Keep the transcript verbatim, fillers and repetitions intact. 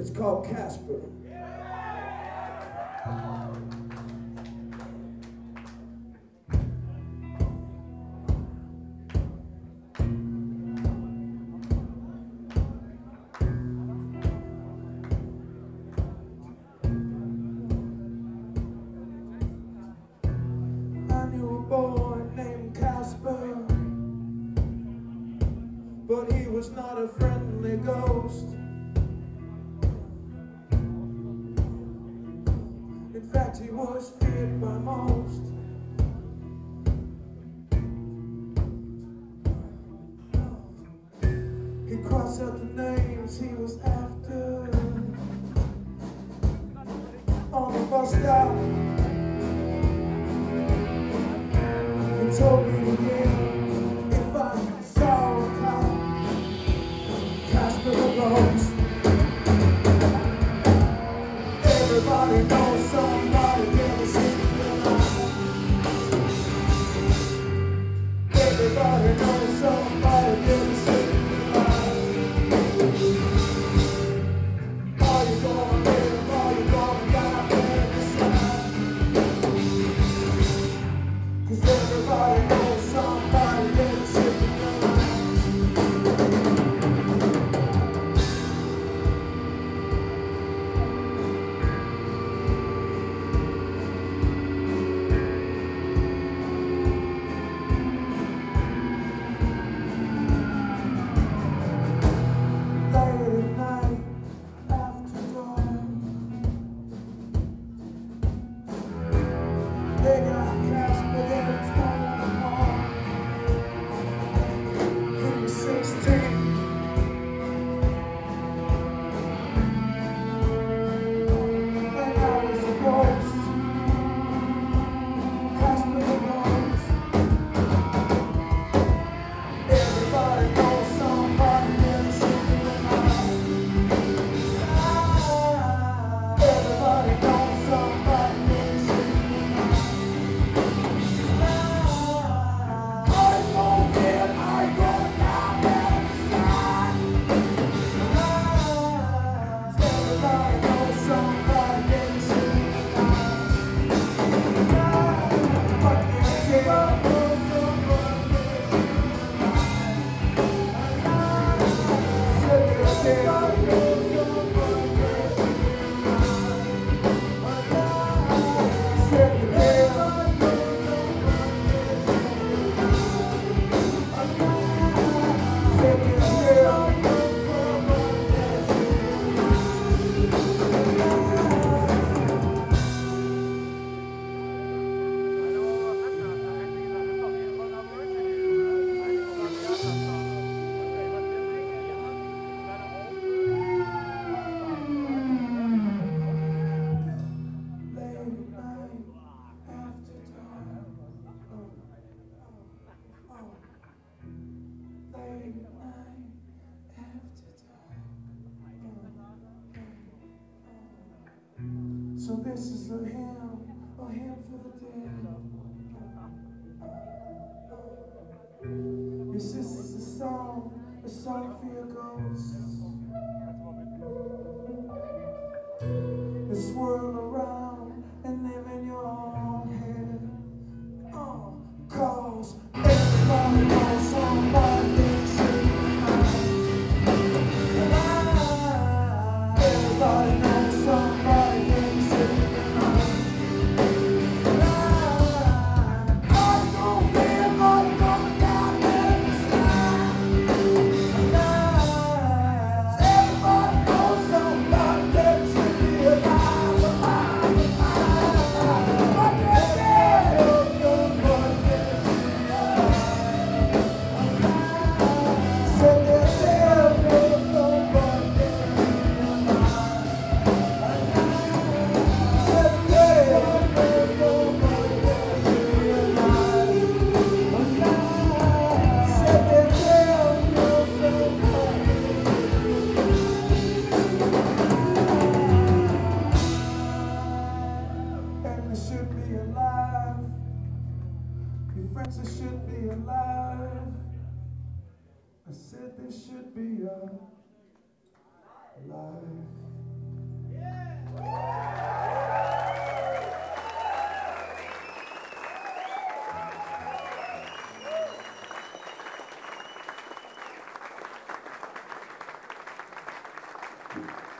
It's called Casper. I knew a boy named Casper, but he was not a friendly ghost. In fact, he was feared by most. He crossed out the names he was after on the bus stop. He told me to yell if I saw a cop, Casper the ghost. Everybody knows somebody never seen the light. Everybody knows somebody never seen the light. Are you gonna live? Are you gonna die? Better decide. 'Cause everybody knows somebody never seen the light. They got Casper there, it's going on. He was sixteen. And I was a ghost. Casper the ghost. Everybody knows somebody never seen the light. Everybody knows somebody never seen the light. So this is a hymn, a hymn for the dead. Yes, this is a song, a song for your ghosts. They swirl around and live in your head. Oh, cause everybody knows somebody never seen the light. Everybody knows somebody never seen the light. Are you gonna live? Are you gonna die? Better decide. Everybody knows somebody never seen the light. Friends should be alive. I said they should be alive. you.